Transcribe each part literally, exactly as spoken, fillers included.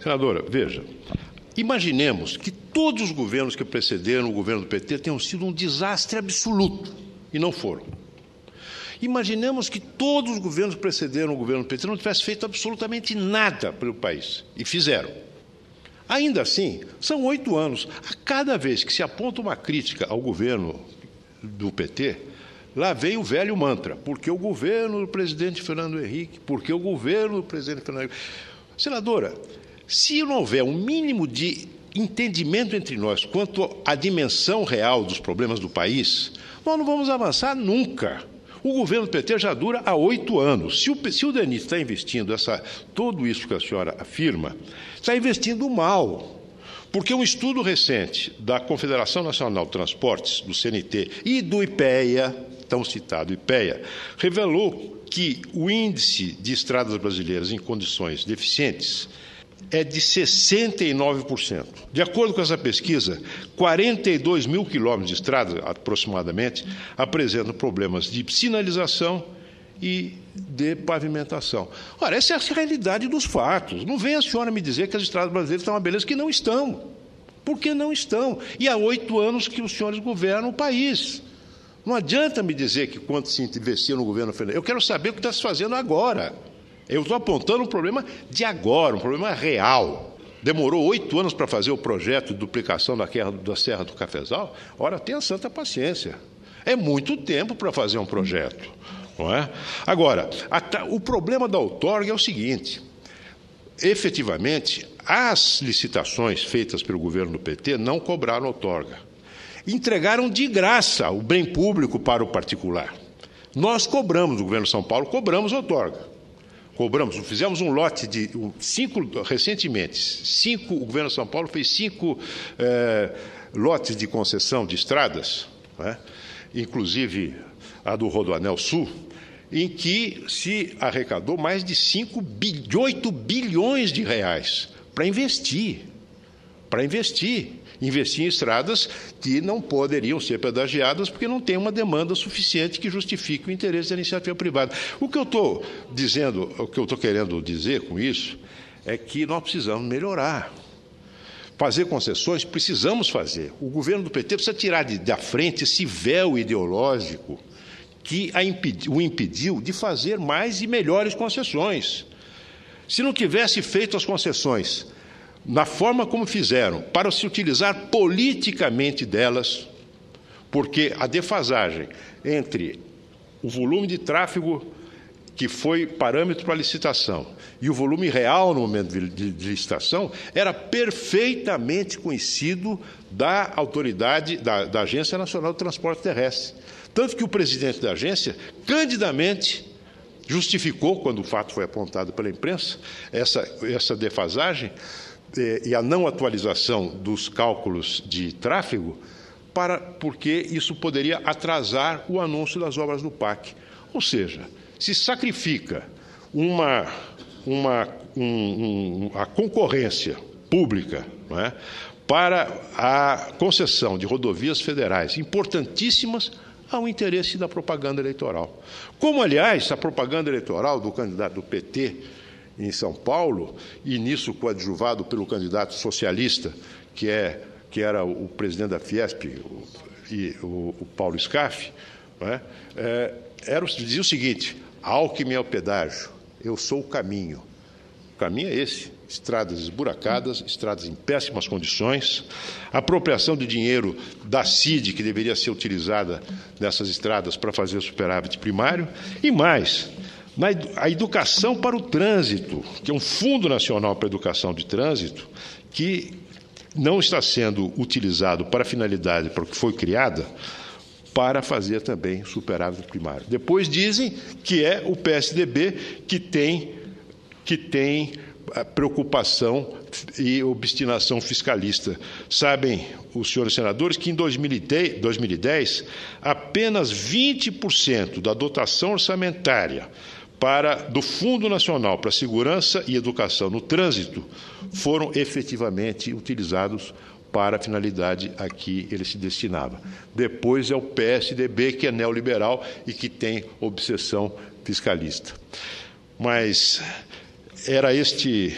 Senadora, veja, imaginemos que todos os governos que precederam o governo do P T tenham sido um desastre absoluto, e não foram. Imaginemos que todos os governos que precederam o governo do P T não tivessem feito absolutamente nada pelo país, e fizeram. Ainda assim, são oito anos. A cada vez que se aponta uma crítica ao governo do P T, lá vem o velho mantra, porque o governo do presidente Fernando Henrique, porque o governo do presidente Fernando Henrique... Senadora, se não houver um mínimo de entendimento entre nós quanto à dimensão real dos problemas do país, nós não vamos avançar nunca. O governo do P T já dura há oito anos. Se o, se o DENIT está investindo essa, tudo isso que a senhora afirma, está investindo mal. Porque um estudo recente da Confederação Nacional de Transportes, do C N T, e do IPEA, tão citado IPEA, revelou que o índice de estradas brasileiras em condições deficientes é de sessenta e nove por cento. De acordo com essa pesquisa, quarenta e dois mil quilômetros de estrada, aproximadamente, apresentam problemas de sinalização e de pavimentação. Ora, essa é a realidade dos fatos. Não venha a senhora me dizer que as estradas brasileiras estão uma beleza, que não estão. Por que não estão? E há oito anos que os senhores governam o país. Não adianta me dizer que quanto se investiu no governo federal. Eu quero saber o que está se fazendo agora. Eu estou apontando um problema de agora, um problema real. Demorou oito anos para fazer o projeto de duplicação da, da Serra do Cafezal? Ora, tenha santa paciência. É muito tempo para fazer um projeto, não é? Agora, a, o problema da outorga é o seguinte: efetivamente, as licitações feitas pelo governo do P T não cobraram outorga. Entregaram de graça o bem público para o particular. Nós cobramos, o governo de São Paulo, cobramos outorga. Cobramos, fizemos um lote de cinco, recentemente, cinco, o governo de São Paulo fez cinco eh, lotes de concessão de estradas, né, inclusive a do Rodoanel Sul, em que se arrecadou mais de cinco, oito bilhões de reais para investir, para investir. Investir em estradas que não poderiam ser pedagiadas porque não tem uma demanda suficiente que justifique o interesse da iniciativa privada. O que eu estou dizendo, o que eu estou querendo dizer com isso é que nós precisamos melhorar. Fazer concessões, precisamos fazer. O governo do P T precisa tirar de, da frente esse véu ideológico que a impedi, o impediu de fazer mais e melhores concessões. Se não tivesse feito as concessões na forma como fizeram, para se utilizar politicamente delas, porque a defasagem entre o volume de tráfego que foi parâmetro para a licitação e o volume real no momento de, de, de licitação era perfeitamente conhecido da autoridade, da, da Agência Nacional de Transporte Terrestre. Tanto que o presidente da agência, candidamente, justificou, quando o fato foi apontado pela imprensa, essa, essa defasagem e a não atualização dos cálculos de tráfego, para, porque isso poderia atrasar o anúncio das obras do P A C. Ou seja, se sacrifica uma, uma, um, um, a concorrência pública, não é, para a concessão de rodovias federais importantíssimas ao interesse da propaganda eleitoral. Como, aliás, a propaganda eleitoral do candidato do P T em São Paulo, e nisso coadjuvado pelo candidato socialista, que, é, que era o presidente da Fiesp, o, e o, o Paulo Scaff, não é? É, era, dizia o seguinte: Alckmin é o pedágio, eu sou o caminho. O caminho é esse: estradas esburacadas, estradas em péssimas condições, apropriação de dinheiro da C I D, que deveria ser utilizada nessas estradas para fazer superávit primário, e mais, na, a educação para o trânsito, que é um Fundo Nacional para a Educação de Trânsito, que não está sendo utilizado para a finalidade para que foi criada, para fazer também superávit primário. Depois dizem que é o P S D B que tem, que tem a preocupação e obstinação fiscalista. Sabem os senhores senadores que em dois mil e dez apenas vinte por cento da dotação orçamentária para, do Fundo Nacional para a Segurança e Educação no Trânsito foram efetivamente utilizados para a finalidade a que ele se destinava. Depois é o P S D B, que é neoliberal e que tem obsessão fiscalista. Mas era este,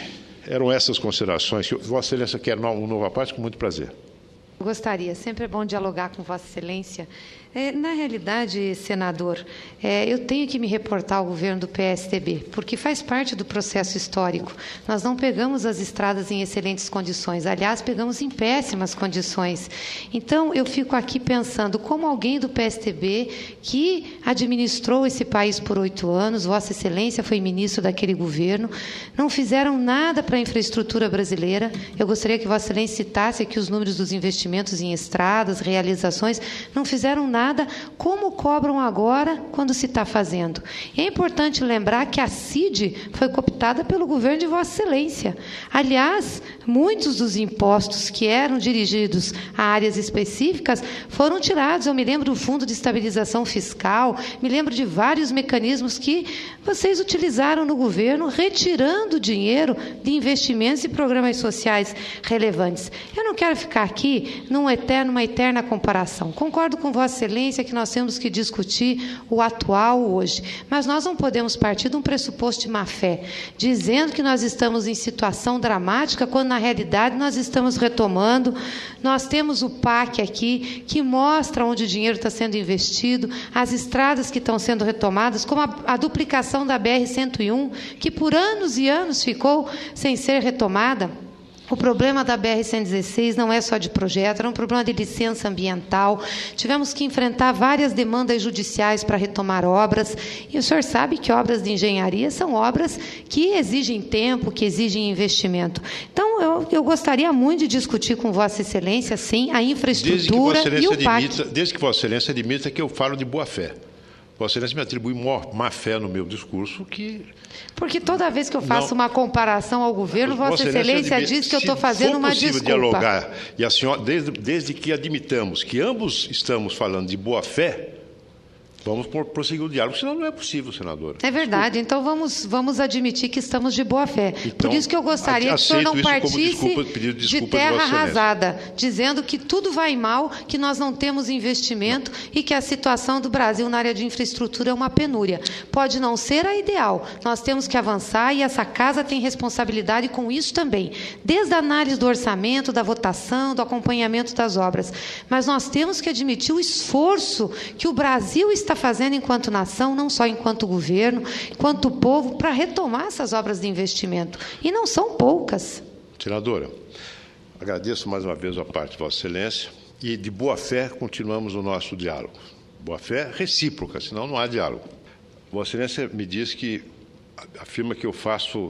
Eram essas considerações. Vossa Excelência quer um novo parte, com muito prazer. Gostaria, sempre é bom dialogar com Vossa Excelência. É, na realidade, senador, é, eu tenho que me reportar ao governo do P S D B, porque faz parte do processo histórico. Nós não pegamos as estradas em excelentes condições, aliás, pegamos em péssimas condições. Então, eu fico aqui pensando, como alguém do P S D B que administrou esse país por oito anos, Vossa Excelência foi ministro daquele governo, não fizeram nada para a infraestrutura brasileira. Eu gostaria que Vossa Excelência citasse aqui os números dos investimentos em estradas, realizações, não fizeram nada. Como cobram agora quando se está fazendo? E é importante lembrar que a C I D foi cooptada pelo governo de Vossa Excelência. Aliás, muitos dos impostos que eram dirigidos a áreas específicas foram tirados. Eu me lembro do Fundo de Estabilização Fiscal, me lembro de vários mecanismos que vocês utilizaram no governo, retirando dinheiro de investimentos e programas sociais relevantes. Eu não quero ficar aqui num eterno, numa eterna comparação. Concordo com Vossa Excelência que nós temos que discutir o atual hoje, mas nós não podemos partir de um pressuposto de má-fé, dizendo que nós estamos em situação dramática, quando na realidade nós estamos retomando. Nós temos o P A C aqui, que mostra onde o dinheiro está sendo investido, as estradas que estão sendo retomadas, como a, a duplicação da B R cento e um, que por anos e anos ficou sem ser retomada. O problema da B R cento e dezesseis não é só de projeto, era um problema de licença ambiental. Tivemos que enfrentar várias demandas judiciais para retomar obras. E o senhor sabe que obras de engenharia são obras que exigem tempo, que exigem investimento. Então, eu, eu gostaria muito de discutir com Vossa Excelência, sim, a infraestrutura e o P A C. Desde que Vossa Excelência admita que eu falo de boa-fé. Vossa Excelência me atribui má-fé no meu discurso, que... Porque toda vez que eu faço não, uma comparação ao governo, Vossa, Vossa Excelência admite, diz que eu estou fazendo uma desculpa. Se for possível dialogar, e a senhora, desde, desde que admitamos que ambos estamos falando de boa-fé, vamos prosseguir o diálogo, senão não é possível, senadora. É verdade, então vamos, vamos admitir que estamos de boa-fé. Então, por isso que eu gostaria que o senhor não partisse desculpa, de, de terra arrasada, dizendo que tudo vai mal, que nós não temos investimento não. e que a situação do Brasil na área de infraestrutura é uma penúria. Pode não ser a ideal, nós temos que avançar e essa casa tem responsabilidade com isso também, desde a análise do orçamento, da votação, do acompanhamento das obras. Mas nós temos que admitir o esforço que o Brasil está fazendo enquanto nação, não só enquanto governo, enquanto povo, para retomar essas obras de investimento. E não são poucas. Senadora, agradeço mais uma vez a parte de Vossa Excelência e, de boa-fé, continuamos o nosso diálogo. Boa-fé recíproca, senão não há diálogo. Vossa Excelência me diz que, afirma que eu faço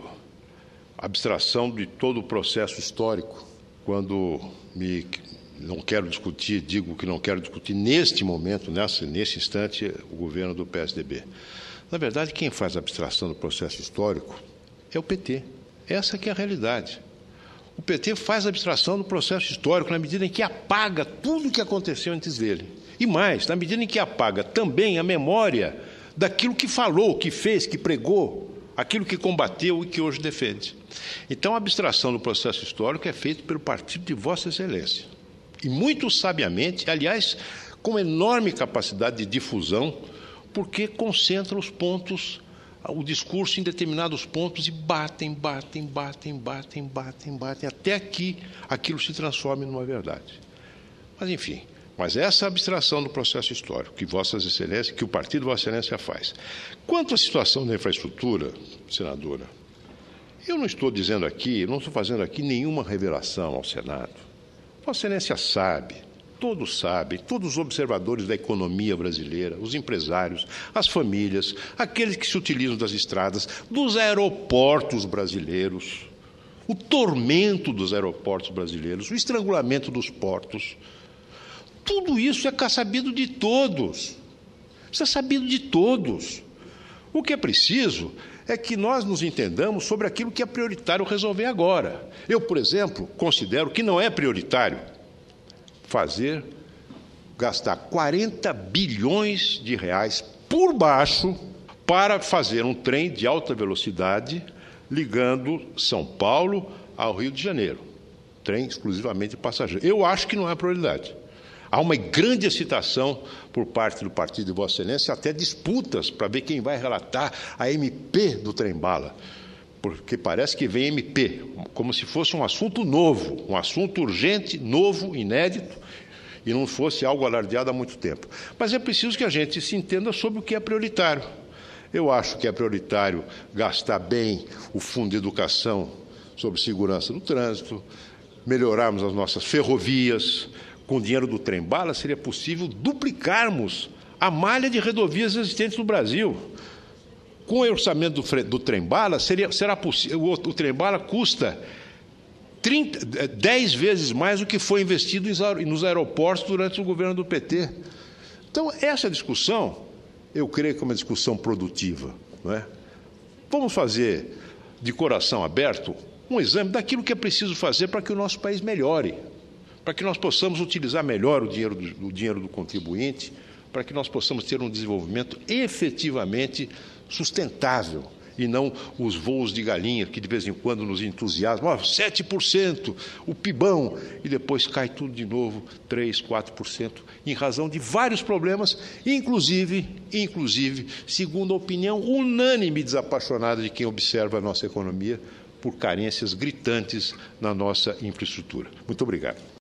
abstração de todo o processo histórico quando me... não quero discutir, digo que não quero discutir neste momento, nessa, nesse instante, o governo do P S D B. Na verdade, quem faz a abstração do processo histórico é o P T. Essa que é a realidade. O P T faz a abstração do processo histórico na medida em que apaga tudo o que aconteceu antes dele. E mais, na medida em que apaga também a memória daquilo que falou, que fez, que pregou, aquilo que combateu e que hoje defende. Então, a abstração do processo histórico é feita pelo partido de Vossa Excelência. E muito sabiamente, aliás, com enorme capacidade de difusão, porque concentra os pontos, o discurso em determinados pontos e batem, batem, batem, batem, batem, batem, até que aquilo se transforme numa verdade. Mas, enfim, mas essa abstração do processo histórico que Vossas Excelências, que o partido de Vossa Excelência faz. Quanto à situação da infraestrutura, senadora, eu não estou dizendo aqui, não estou fazendo aqui nenhuma revelação ao Senado. Vossa Excelência sabe, todos sabem, todos os observadores da economia brasileira, os empresários, as famílias, aqueles que se utilizam das estradas, dos aeroportos brasileiros, o tormento dos aeroportos brasileiros, o estrangulamento dos portos. Tudo isso é sabido de todos. Isso é sabido de todos. O que é preciso é que nós nos entendamos sobre aquilo que é prioritário resolver agora. Eu, por exemplo, considero que não é prioritário fazer, gastar quarenta bilhões de reais por baixo para fazer um trem de alta velocidade ligando São Paulo ao Rio de Janeiro. Trem exclusivamente de passageiros. Eu acho que não é prioridade. Há uma grande excitação por parte do partido de Vossa Excelência, até disputas para ver quem vai relatar a M P do trem-bala. porque parece que vem M P, como se fosse um assunto novo, um assunto urgente, novo, inédito, e não fosse algo alardeado há muito tempo. Mas é preciso que a gente se entenda sobre o que é prioritário. Eu acho que é prioritário gastar bem o Fundo de Educação sobre segurança no trânsito, melhorarmos as nossas ferrovias. Com o dinheiro do trem-bala seria possível duplicarmos a malha de rodovias existentes no Brasil. Com o orçamento do, do trem-bala, seria, será possível, o, o trem-bala custa trinta, dez vezes mais do que foi investido nos aeroportos durante o governo do P T. Então, essa discussão, eu creio que é uma discussão produtiva, não é? Vamos fazer, de coração aberto, um exame daquilo que é preciso fazer para que o nosso país melhore, para que nós possamos utilizar melhor o dinheiro do, o dinheiro do contribuinte, para que nós possamos ter um desenvolvimento efetivamente sustentável, e não os voos de galinha que de vez em quando nos entusiasmam, oh, sete por cento, o pibão, e depois cai tudo de novo, três, quatro por cento, em razão de vários problemas, inclusive, inclusive, segundo a opinião unânime e desapaixonada de quem observa a nossa economia, por carências gritantes na nossa infraestrutura. Muito obrigado.